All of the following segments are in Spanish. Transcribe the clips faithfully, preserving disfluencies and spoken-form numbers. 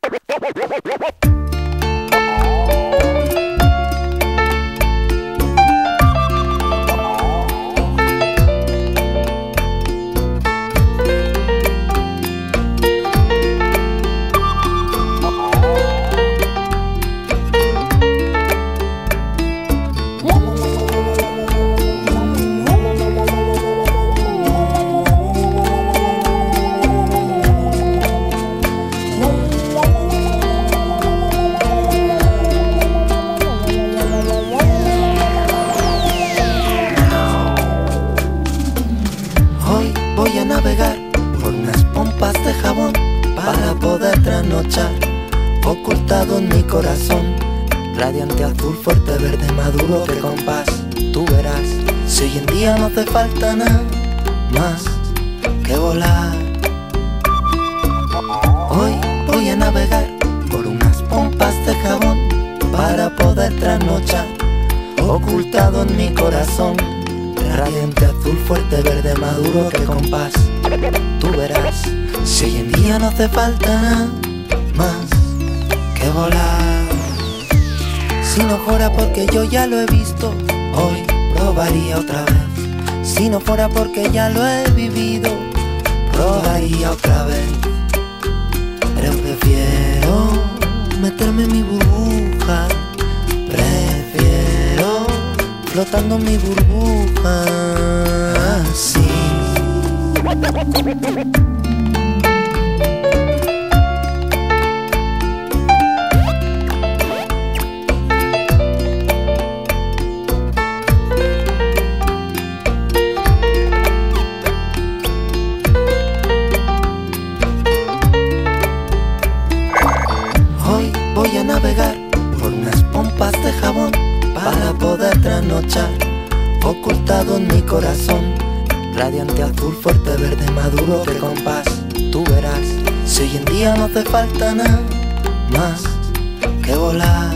Ocultado en mi corazón, radiante azul, fuerte, verde, maduro de compás. Tú verás, si hoy en día no hace falta nada más que volar. Hoy voy a navegar por unas pompas de jabón para poder trasnochar. Ocultado en mi corazón, radiante azul, fuerte, verde, maduro de compás. Tú verás, si hoy en día no hace falta nada más que volar. Si no fuera porque yo ya lo he visto, hoy probaría otra vez. Si no fuera porque ya lo he vivido, probaría otra vez. Pero prefiero meterme en mi burbuja, prefiero flotando en mi burbuja así. Voy a navegar por unas pompas de jabón para poder trasnochar. Ocultado en mi corazón, radiante azul, fuerte, verde, maduro de compás. Tú verás, si hoy en día no hace falta nada más que volar.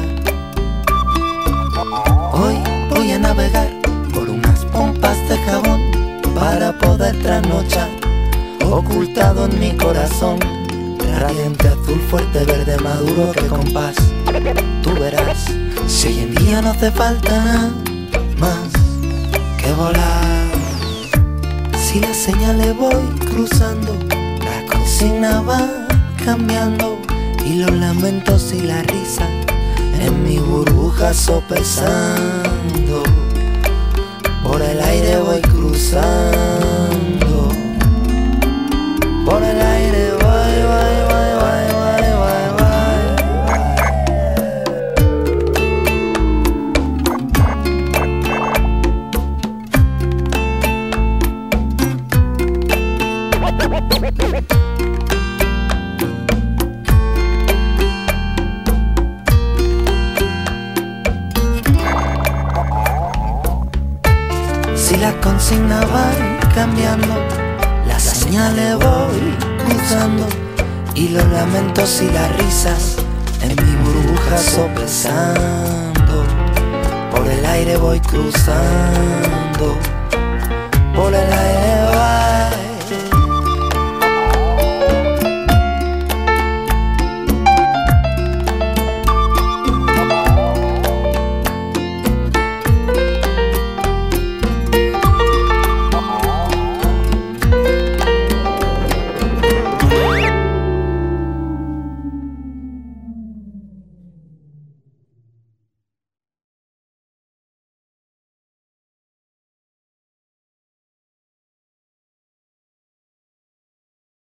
Hoy voy a navegar por unas pompas de jabón para poder trasnochar. Ocultado en mi corazón, radiante azul, fuerte, verde, maduro de compás. Tú verás, si hoy en día no hace falta nada más que volar. Si las señales voy cruzando, la consigna va cambiando, y los lamentos y la risa en mi burbuja sopesando. Por el aire voy cruzando, por el aire voy, voy, voy, voy, voy, voy, voy. Si las consignas van cambiando, las señales voy cruzando, y los lamentos y las risas en mi burbuja sopesando. Por el aire voy cruzando, por el aire